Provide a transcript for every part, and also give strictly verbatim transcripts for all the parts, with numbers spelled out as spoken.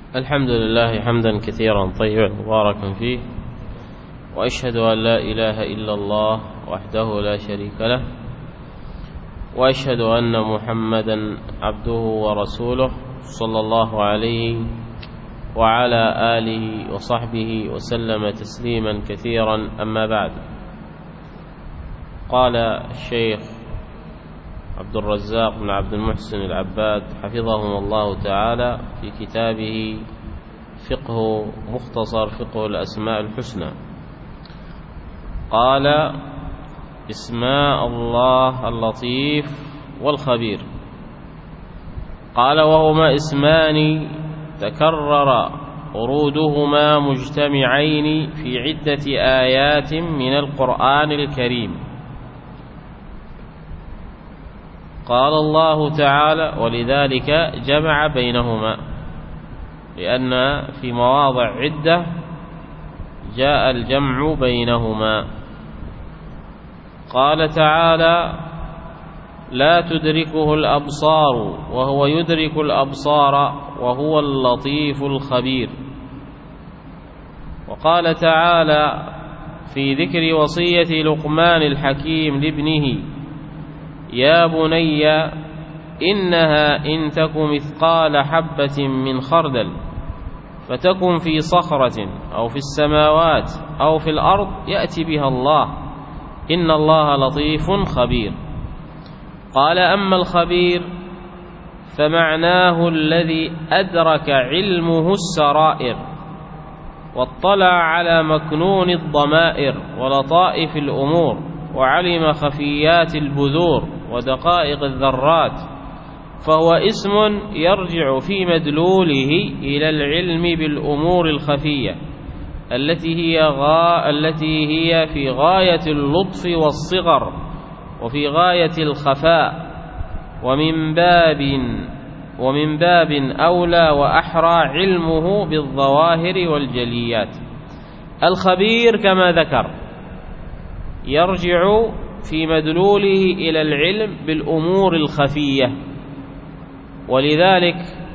الحمد لله حمدا كثيرا طيبا مباركا فيه، وأشهد أن لا إله إلا الله وحده لا شريك له، وأشهد أن محمدا عبده ورسوله صلى الله عليه وعلى آله وصحبه وسلم تسليما كثيرا. أما بعد، قال الشيخ عبد الرزاق بن عبد المحسن العباد حفظهم الله تعالى في كتابه فقه مختصر فقه الأسماء الحسنى، قال: اسماء الله اللطيف والخبير. قال: وهما اسمان تكرر ورودهما مجتمعين في عدة آيات من القرآن الكريم. قال الله تعالى: ولذلك جمع بينهما، لأن في مواضع عدة جاء الجمع بينهما. قال تعالى: لا تدركه الأبصار وهو يدرك الأبصار وهو اللطيف الخبير. وقال تعالى في ذكر وصية لقمان الحكيم لابنه: يا بني إنها إن تك مثقال حبة من خردل فتكن في صخرة أو في السماوات أو في الأرض يأتي بها الله إن الله لطيف خبير. قال: أما الخبير فمعناه الذي أدرك علمه السرائر واطلع على مكنون الضمائر ولطائف الأمور وعلم خفيات البذور ودقائق الذرات، فهو اسم يرجع في مدلوله إلى العلم بالأمور الخفية التي هي غا التي هي في غاية اللطف والصغر وفي غاية الخفاء، ومن باب ومن باب أولى وأحرى علمه بالظواهر والجليات. الخبير كما ذكر يرجع في مدلوله إلى العلم بالأمور الخفية، ولذلك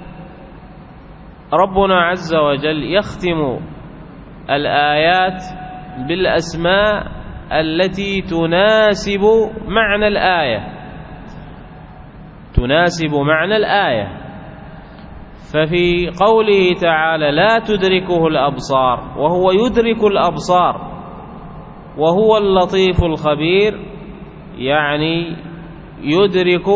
ربنا عز وجل يختم الآيات بالأسماء التي تناسب معنى الآية تناسب معنى الآية ففي قوله تعالى: لا تدركه الأبصار وهو يدرك الأبصار وهو اللطيف الخبير، يعني يدرك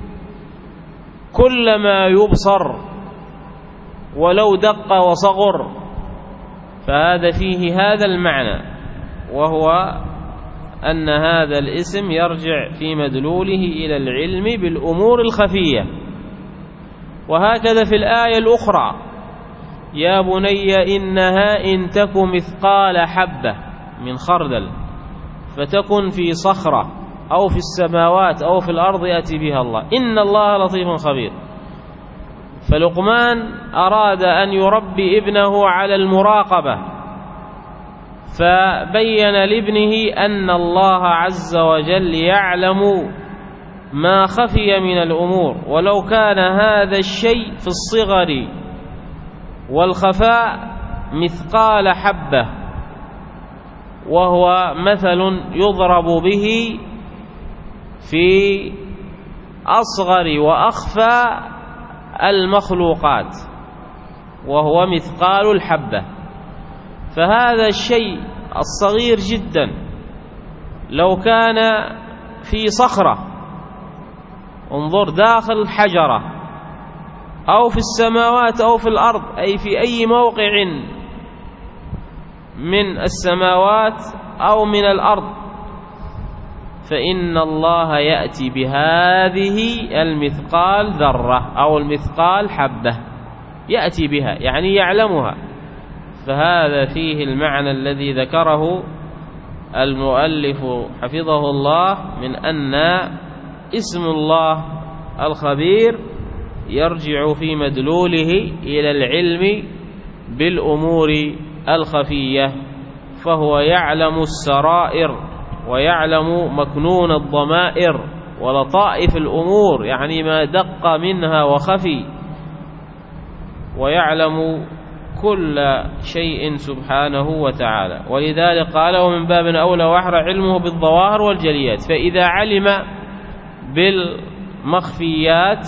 كل ما يبصر ولو دق وصغر، فهذا فيه هذا المعنى، وهو أن هذا الاسم يرجع في مدلوله إلى العلم بالأمور الخفية. وهكذا في الآية الأخرى: يا بني إنها إن تك مثقال حبة من خردل فتكن في صخرة أو في السماوات أو في الأرض يأتي بها الله إن الله لطيف خبير. فلقمان أراد أن يربي ابنه على المراقبة، فبين لابنه أن الله عز وجل يعلم ما خفي من الأمور، ولو كان هذا الشيء في الصغر والخفاء مثقال حبة، وهو مثل يضرب به في أصغر وأخفى المخلوقات، وهو مثقال الحبة. فهذا الشيء الصغير جدا لو كان في صخرة، انظر داخل حجرة أو في السماوات أو في الأرض، أي في أي موقع من السماوات أو من الأرض، فإن الله يأتي بهذه المثقال ذرة أو المثقال حبة، يأتي بها يعني يعلمها. فهذا فيه المعنى الذي ذكره المؤلف حفظه الله من أن اسم الله الخبير يرجع في مدلوله إلى العلم بالأمور الخفية، فهو يعلم السرائر ويعلم مكنون الضمائر ولطائف الأمور، يعني ما دق منها وخفي. ويعلم كل شيء سبحانه وتعالى. ولذلك قال ومن باب أولى وأحرى علمه بالظواهر والجليات. فإذا علم بالمخفيات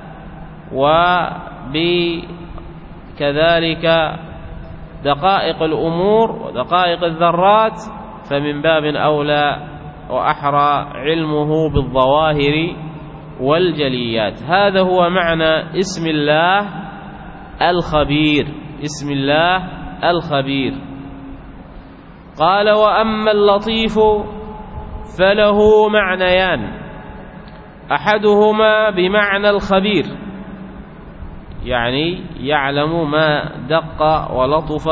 وبكذلك دقائق الأمور ودقائق الذرات فمن باب أولى وأحرى علمه بالظواهر والجليات. هذا هو معنى اسم الله الخبير. اسم الله الخبير. قال وأما اللطيف فله معنيان، أحدهما بمعنى الخبير، يعني يعلم ما دق ولطف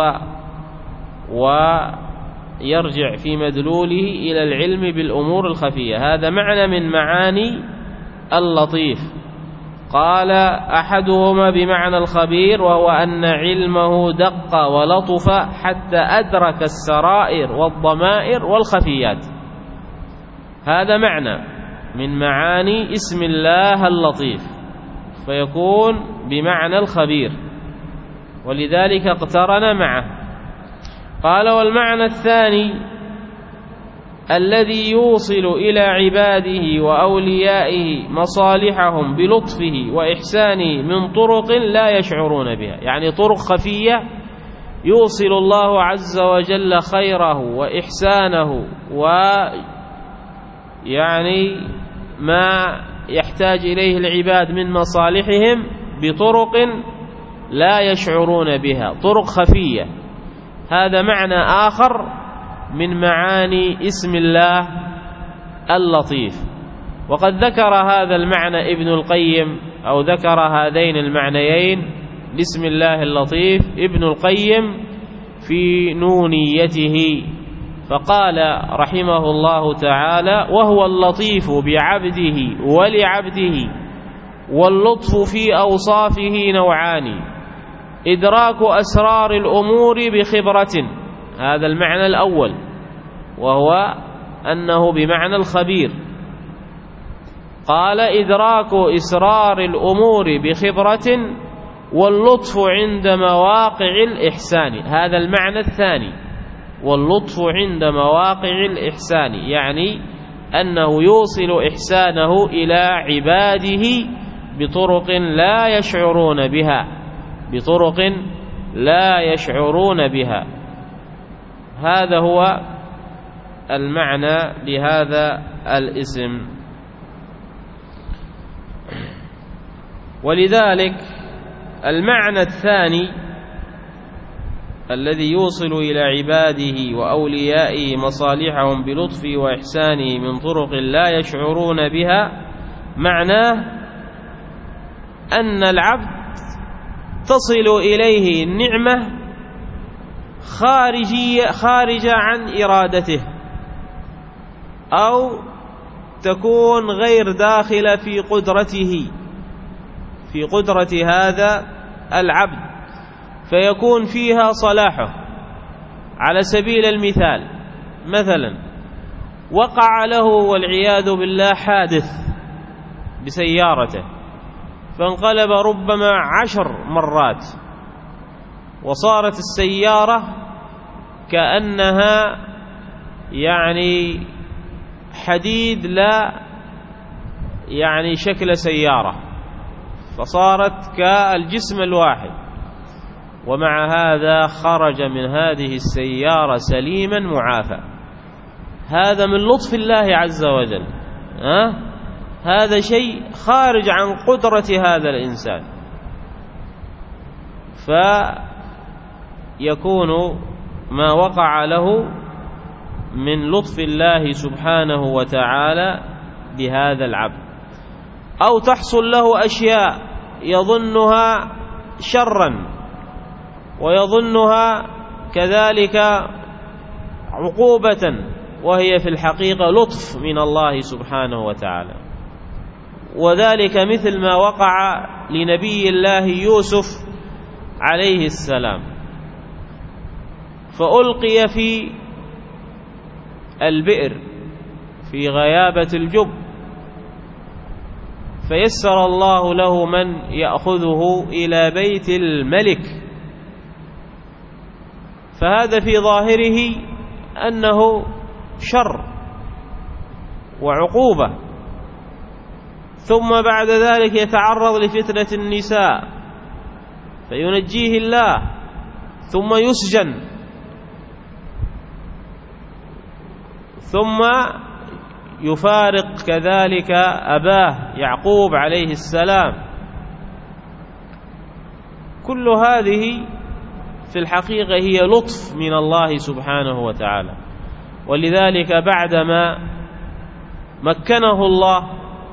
ويرجع في مدلوله إلى العلم بالأمور الخفية، هذا معنى من معاني اللطيف. قال أحدهما بمعنى الخبير وهو أن علمه دق ولطف حتى أدرك السرائر والضمائر والخفيات، هذا معنى من معاني اسم الله اللطيف، فيكون بمعنى الخبير، ولذلك اقترن معه. قال والمعنى الثاني الذي يوصل إلى عباده وأوليائه مصالحهم بلطفه وإحسانه من طرق لا يشعرون بها، يعني طرق خفية يوصل الله عز وجل خيره وإحسانه ويعني ما يحتاج إليه العباد من مصالحهم بطرق لا يشعرون بها، طرق خفية. هذا معنى آخر من معاني اسم الله اللطيف. وقد ذكر هذا المعنى ابن القيم، أو ذكر هذين المعنيين لاسم الله اللطيف ابن القيم في نونيته، فقال رحمه الله تعالى وهو اللطيف بعبده ولعبده، واللطف في أوصافه نوعان: إدراك أسرار الأمور بخبرة، هذا المعنى الأول، وهو أنه بمعنى الخبير. قال إدراك إسرار الأمور بخبرة، واللطف عند مواقع الإحسان، هذا المعنى الثاني، واللطف عند مواقع الإحسان، يعني أنه يوصل إحسانه إلى عباده بطرق لا يشعرون بها، بطرق لا يشعرون بها. هذا هو المعنى لهذا الاسم. ولذلك المعنى الثاني الذي يوصل إلى عباده وأوليائه مصالحهم بلطفه وإحسانه من طرق لا يشعرون بها، معناه أن العبد تصل إليه النعمة خارجية خارجة عن إرادته، أو تكون غير داخلة في قدرته، في قدرة هذا العبد، فيكون فيها صلاحه. على سبيل المثال، مثلا وقع له والعياذ بالله حادث بسيارته، فانقلب ربما عشر مرات، وصارت السيارة كأنها يعني حديد لا يعني شكل سيارة، فصارت كالجسم الواحد، ومع هذا خرج من هذه السيارة سليما معافى. هذا من لطف الله عز وجل، أه؟ هذا شيء خارج عن قدرة هذا الإنسان، فيكون ما وقع له من لطف الله سبحانه وتعالى بهذا العبد. أو تحصل له أشياء يظنها شرا ويظنها كذلك عقوبة، وهي في الحقيقة لطف من الله سبحانه وتعالى. وذلك مثل ما وقع لنبي الله يوسف عليه السلام، فألقي في البئر في غيابة الجب، فيسر الله له من يأخذه إلى بيت الملك، فهذا في ظاهره أنه شر وعقوبة، ثم بعد ذلك يتعرض لفتنة النساء فينجيه الله، ثم يسجن، ثم يفارق كذلك أباه يعقوب عليه السلام. كل هذه في الحقيقة هي لطف من الله سبحانه وتعالى. ولذلك بعدما مكنه الله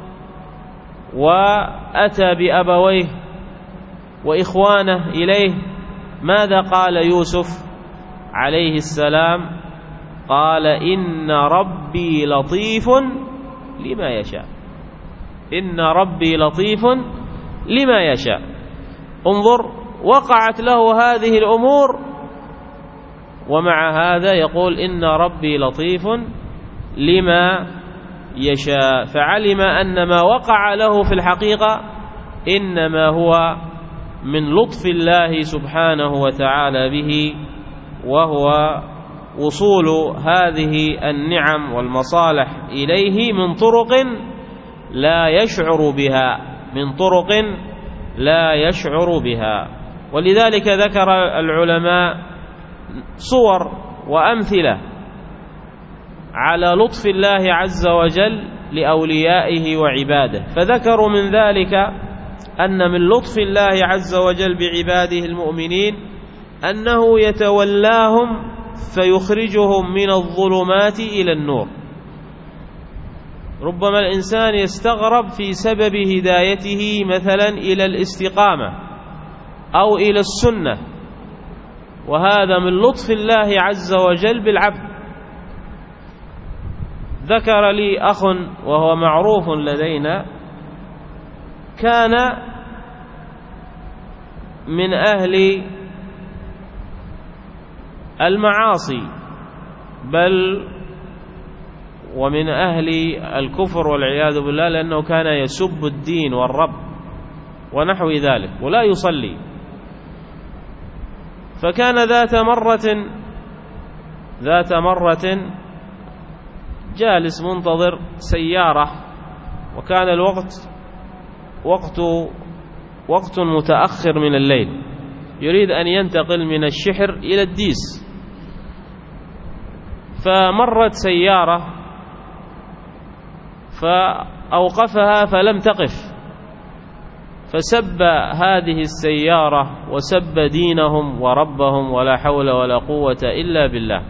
وأتى بأبويه وإخوانه إليه، ماذا قال يوسف عليه السلام؟ قال إن ربي لطيف لما يشاء، إن ربي لطيف لما يشاء. انظر، وقعت له هذه الأمور ومع هذا يقول إن ربي لطيف لما يشاء، فعلم أن ما وقع له في الحقيقة إنما هو من لطف الله سبحانه وتعالى به، وهو وصول هذه النعم والمصالح إليه من طرق لا يشعر بها، من طرق لا يشعر بها. ولذلك ذكر العلماء صور وأمثلة على لطف الله عز وجل لأوليائه وعباده، فذكروا من ذلك أن من لطف الله عز وجل بعباده المؤمنين أنه يتولاهم فيخرجهم من الظلمات إلى النور. ربما الإنسان يستغرب في سبب هدايته مثلا إلى الاستقامة أو إلى السنة، وهذا من لطف الله عز وجل بالعبد. ذكر لي أخ وهو معروف لدينا، كان من أهل المعاصي بل ومن أهل الكفر والعياذ بالله، لأنه كان يسب الدين والرب ونحو ذلك ولا يصلي. فكان ذات مرة ذات مرة جالس منتظر سيارة، وكان الوقت وقت وقت متأخر من الليل، يريد أن ينتقل من الشحر إلى الديس، فمرت سيارة فأوقفها فلم تقف، فسب هذه السيارة وسب دينهم وربهم ولا حول ولا قوة إلا بالله.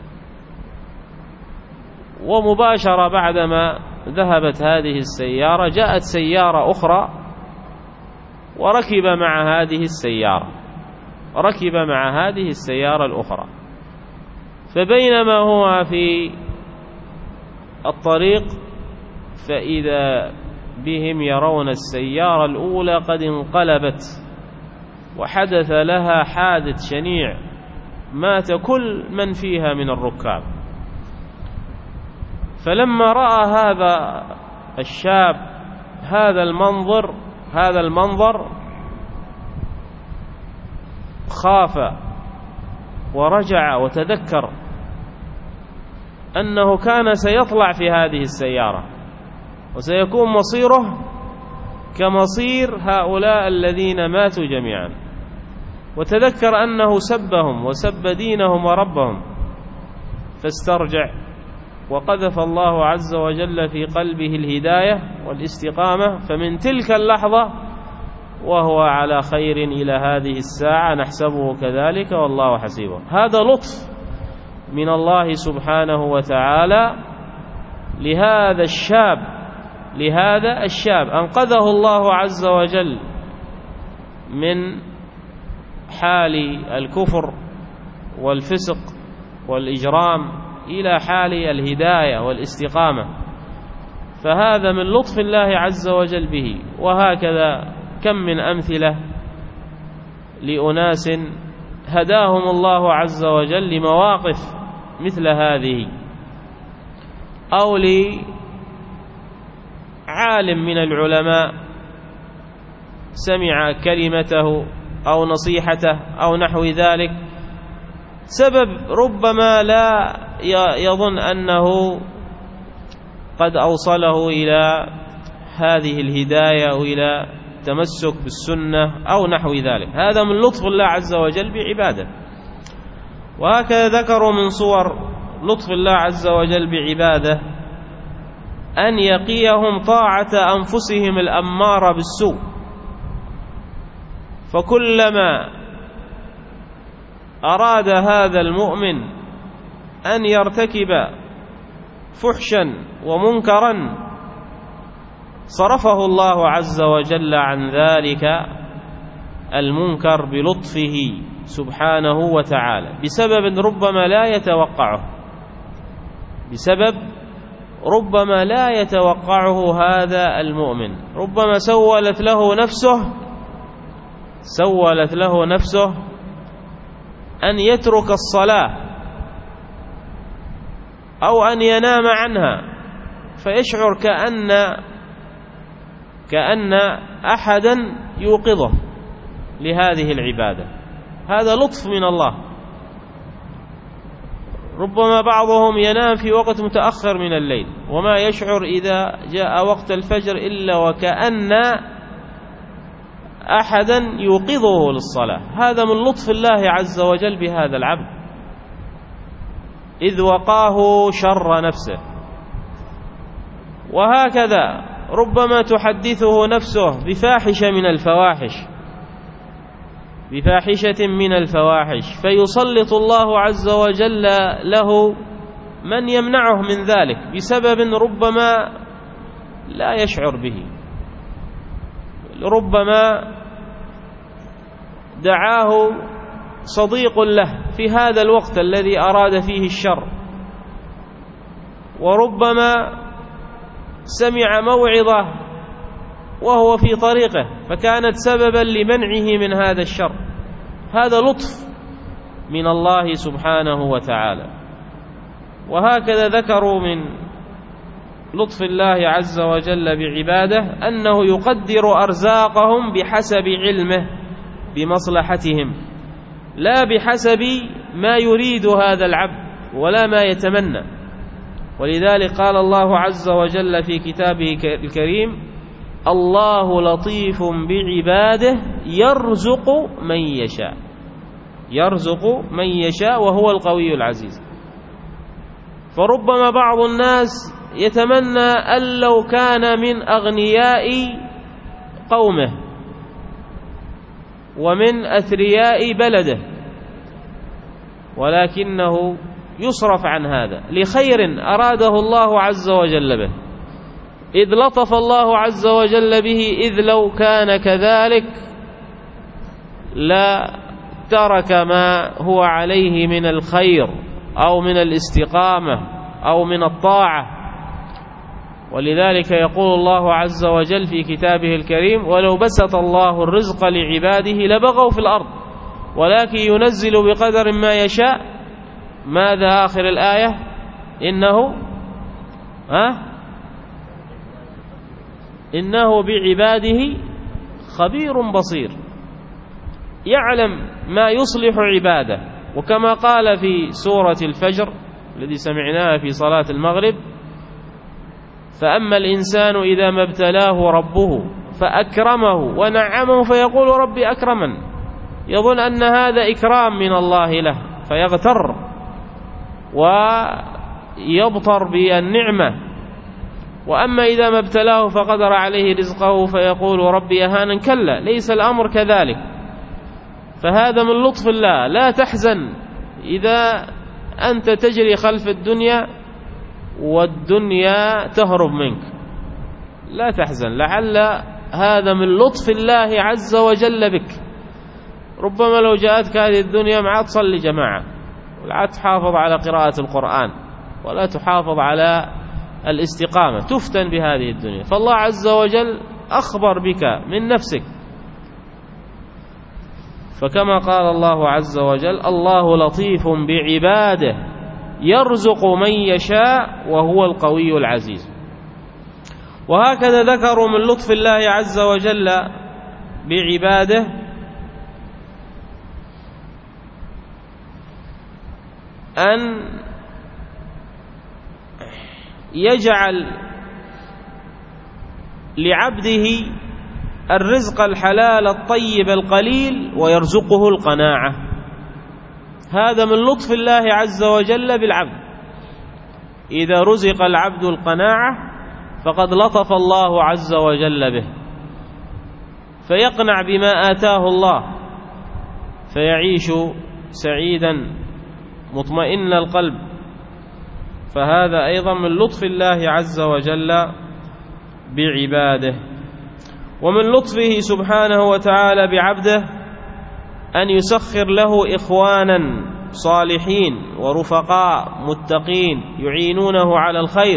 ومباشرة بعدما ذهبت هذه السيارة جاءت سيارة أخرى وركب مع هذه السيارة ركب مع هذه السيارة الأخرى فبينما هو في الطريق فإذا بهم يرون السيارة الأولى قد انقلبت وحدث لها حادث شنيع، مات كل من فيها من الركاب. فلما رأى هذا الشاب هذا المنظر هذا المنظر خاف ورجع وتذكر أنه كان سيطلع في هذه السيارة وسيكون مصيره كمصير هؤلاء الذين ماتوا جميعا، وتذكر أنه سبهم وسب دينهم وربهم، فاسترجع وقذف الله عز وجل في قلبه الهداية والاستقامة، فمن تلك اللحظة وهو على خير إلى هذه الساعة، نحسبه كذلك والله حسيبه. هذا لطف من الله سبحانه وتعالى لهذا الشاب لهذا الشاب أنقذه الله عز وجل من حال الكفر والفسق والإجرام إلى حال الهداية والاستقامة، فهذا من لطف الله عز وجل به. وهكذا كم من أمثلة لأناس هداهم الله عز وجل لمواقف مثل هذه، أو لعالم من العلماء سمع كلمته أو نصيحته أو نحو ذلك، سبب ربما لا يظن أنه قد أوصله إلى هذه الهداية أو إلى تمسك بالسنة أو نحو ذلك. هذا من لطف الله عز وجل بعباده. وهكذا ذكروا من صور لطف الله عز وجل بعباده أن يقيهم طاعة أنفسهم الأمارة بالسوء، فكلما أراد هذا المؤمن أن يرتكب فحشا ومنكرا صرفه الله عز وجل عن ذلك المنكر بلطفه سبحانه وتعالى، بسبب ربما لا يتوقعه بسبب ربما لا يتوقعه هذا المؤمن. ربما سولت له نفسه سولت له نفسه أن يترك الصلاة أو أن ينام عنها، فيشعر كأن كأن أحدا يوقظه لهذه العبادة. هذا لطف من الله. ربما بعضهم ينام في وقت متأخر من الليل وما يشعر إذا جاء وقت الفجر إلا وكأن أحدا يوقظه للصلاة. هذا من لطف الله عز وجل بهذا العبد، إذ وقاه شر نفسه. وهكذا ربما تحدثه نفسه بفاحشة من الفواحش بفاحشة من الفواحش فيسلط الله عز وجل له من يمنعه من ذلك بسبب ربما لا يشعر به. ربما دعاه صديق له في هذا الوقت الذي أراد فيه الشر، وربما سمع موعظة وهو في طريقه فكانت سببا لمنعه من هذا الشر. هذا لطف من الله سبحانه وتعالى. وهكذا ذكروا من لطف الله عز وجل بعباده أنه يقدر أرزاقهم بحسب علمه بمصلحتهم، لا بحسب ما يريد هذا العبد ولا ما يتمنى. ولذلك قال الله عز وجل في كتابه الكريم: الله لطيف بعباده يرزق من يشاء يرزق من يشاء وهو القوي العزيز. فربما بعض الناس يتمنى أن لو كان من أغنياء قومه ومن أثرياء بلده، ولكنه يصرف عن هذا لخير أراده الله عز وجل به، إذ لطف الله عز وجل به، إذ لو كان كذلك لا ترك ما هو عليه من الخير أو من الاستقامة أو من الطاعة. ولذلك يقول الله عز وجل في كتابه الكريم: ولو بسط الله الرزق لعباده لبغوا في الأرض ولكن ينزل بقدر ما يشاء. ماذا آخر الآية؟ إنه ها إنه بعباده خبير بصير، يعلم ما يصلح عباده. وكما قال في سورة الفجر الذي سمعناها في صلاة المغرب: فأما الإنسان إذا ما ابتلاه ربه فأكرمه ونعمه فيقول ربي أكرمن، يظن أن هذا إكرام من الله له فيغتر ويبطر بالنعمة. وأما إذا ما ابتلاه فقدر عليه رزقه فيقول ربي أهانن، كلا ليس الأمر كذلك. فهذا من لطف الله. لا تحزن إذا أنت تجري خلف الدنيا والدنيا تهرب منك، لا تحزن، لعل هذا من لطف الله عز وجل بك. ربما لو جاءتك هذه الدنيا ما عاد تصلي جماعة ولا تحافظ على قراءة القرآن ولا تحافظ على الاستقامة، تفتن بهذه الدنيا. فالله عز وجل أخبر بك من نفسك. فكما قال الله عز وجل: الله لطيف بعباده يرزق من يشاء وهو القوي العزيز. وهكذا ذكروا من لطف الله عز وجل بعباده أن يجعل لعبده الرزق الحلال الطيب القليل ويرزقه القناعة. هذا من لطف الله عز وجل بالعبد. إذا رزق العبد القناعة فقد لطف الله عز وجل به، فيقنع بما آتاه الله، فيعيش سعيدا مطمئن القلب. فهذا أيضا من لطف الله عز وجل بعباده. ومن لطفه سبحانه وتعالى بعبده أن يسخر له إخوانا صالحين ورفقاء متقين يعينونه على الخير،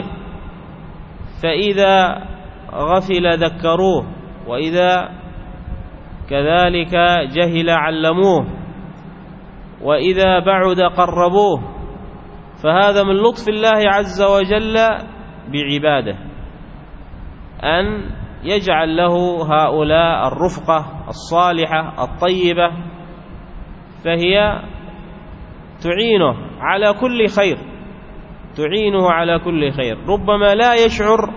فإذا غفل ذكروه، وإذا كذلك جهل علموه، وإذا بعد قربوه. فهذا من لطف الله عز وجل بعباده أن يجعل له هؤلاء الرفقة الصالحة الطيبة، فهي تعينه على كل خير، تعينه على كل خير. ربما لا يشعر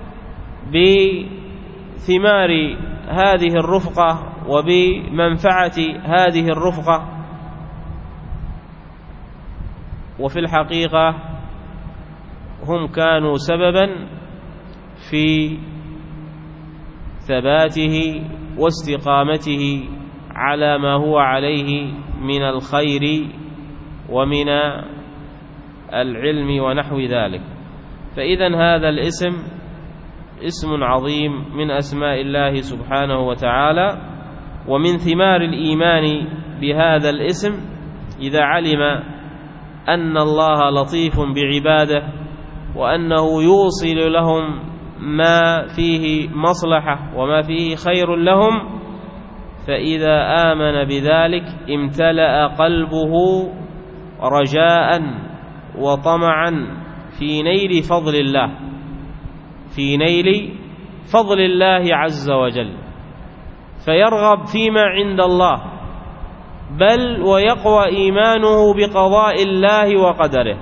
بثمار هذه الرفقة وبمنفعة هذه الرفقة، وفي الحقيقة هم كانوا سببا في ثباته واستقامته على ما هو عليه من الخير ومن العلم ونحو ذلك. فإذن هذا الاسم اسم عظيم من أسماء الله سبحانه وتعالى. ومن ثمار الإيمان بهذا الاسم إذا علم أن الله لطيف بعباده، وأنه يوصل لهم ما فيه مصلحة وما فيه خير لهم، فإذا آمن بذلك امتلأ قلبه رجاء وطمعا في نيل فضل الله، في نيل فضل الله عز وجل، فيرغب فيما عند الله، بل ويقوى إيمانه بقضاء الله وقدره.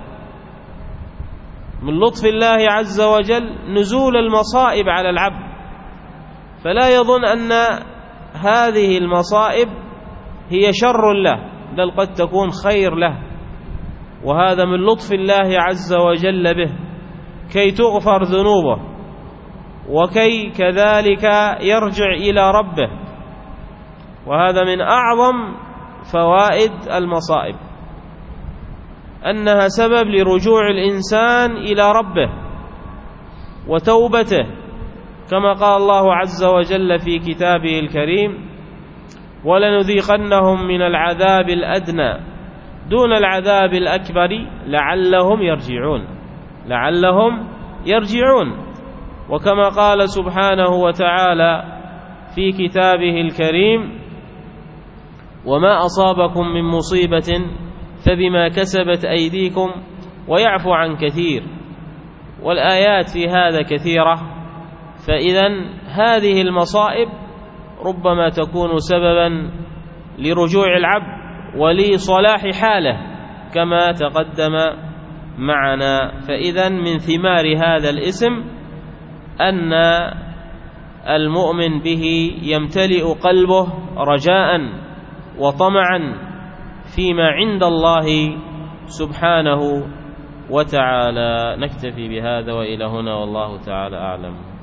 من لطف الله عز وجل نزول المصائب على العبد، فلا يظن أن هذه المصائب هي شر له، بل قد تكون خير له، وهذا من لطف الله عز وجل به، كي تغفر ذنوبه وكي كذلك يرجع إلى ربه. وهذا من أعظم فوائد المصائب، أنها سبب لرجوع الإنسان إلى ربه وتوبته، كما قال الله عز وجل في كتابه الكريم: ولنذيقنهم من العذاب الأدنى دون العذاب الأكبر لعلهم يرجعون، لعلهم يرجعون. وكما قال سبحانه وتعالى في كتابه الكريم: وما أصابكم من مصيبة فبما كسبت أيديكم ويعفو عن كثير. والآيات في هذا كثيرة. فإذن هذه المصائب ربما تكون سببا لرجوع العبد ولصلاح حاله كما تقدم معنا. فإذن من ثمار هذا الاسم أن المؤمن به يمتلئ قلبه رجاء وطمعا فيما عند الله سبحانه وتعالى. نكتفي بهذا وإلى هنا، والله تعالى أعلم.